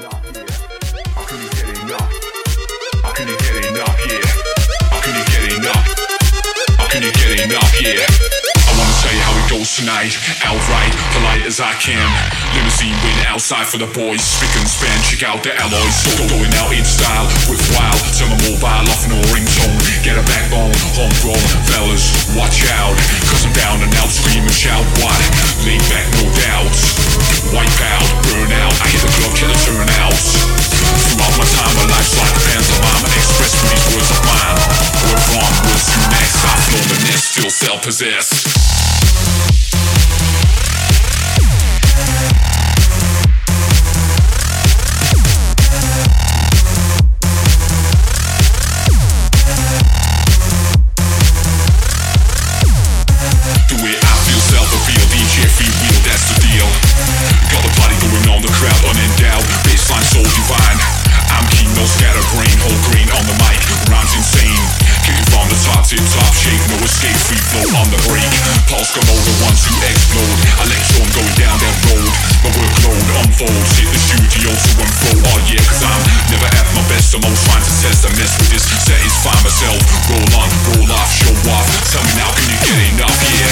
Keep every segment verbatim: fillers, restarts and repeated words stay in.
enough, yeah? How can you get enough? How can you get enough, yeah? How can you get enough? How can you get enough, yeah? I wanna tell you how it goes tonight, outright, polite as I can. Limousine waiting outside for the boys, spick and span, check out the alloys. Go going out in style, with wild, turn my mobile off, no ringtone. Get a backbone, homegrown, fellas, watch out. Cause I'm down and out, scream and shout, what? Lean back, no doubt. Wipe out, burn out, I hit the club, killer turn out. Throughout my time, my life's like a pantomime. Express with these words of mine. Word from, words to next, I flow the nest, still self-possessed. Tip-top shape, no escape, free flow on the break. Pulse Komodo, one to explode. Electron going down that road. My workload unfolds, hit the studio to unfold. Oh yeah, cause I'm never at my best. I'm always trying to test and mess with this. Satisfy myself, roll on, roll off, show off. Tell me now, can you get enough, yeah?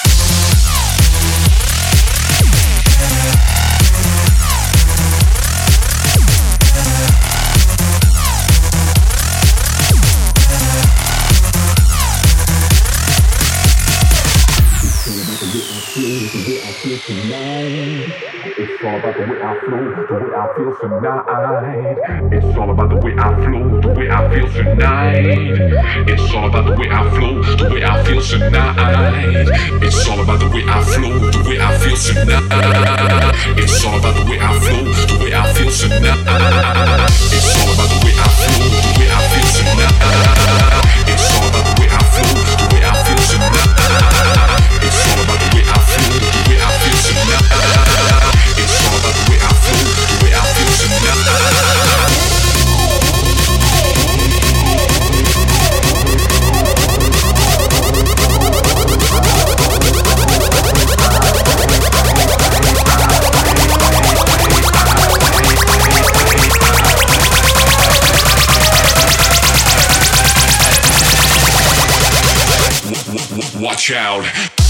It's all about the way I flow, the way I feel tonight. It's all about the way I flow, the way I feel tonight. It's all about the way I flow, the way I feel tonight. It's all about the way I flow, the way I feel tonight. It's all about the way I flow, the way I feel tonight. It's all about the way I flow, the way I feel tonight. It's all about the way I flow, the way I feel tonight. It's all about the way I flow, the way I feel tonight. It's all about the way I flow, the way I feel tonight. Watch out.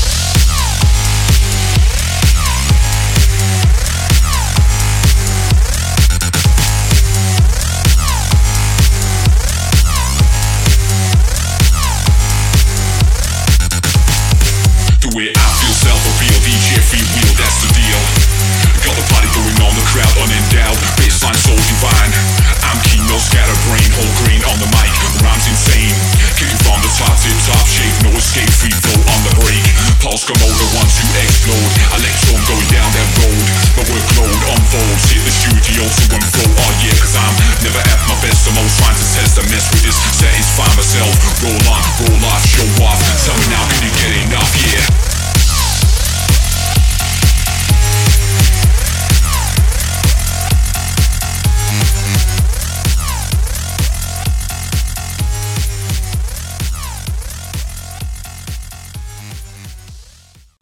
The way I feel, self-appeal, D J freewheel, that's the deal. Got the party going on, the crowd unendowed, baseline so divine. I'm keen, no scatterbrain, whole grain on the mic, rhymes insane. Kicking from the top, tip-top shape, no escape, free flow on the break. Pulse Komodo, one to explode. Electron going down that road. My workload unfolds, hit the studio to unfold. Oh yeah, cause I'm never at my best. I'm always trying to test and mess with this. Satisfy myself, roll on, roll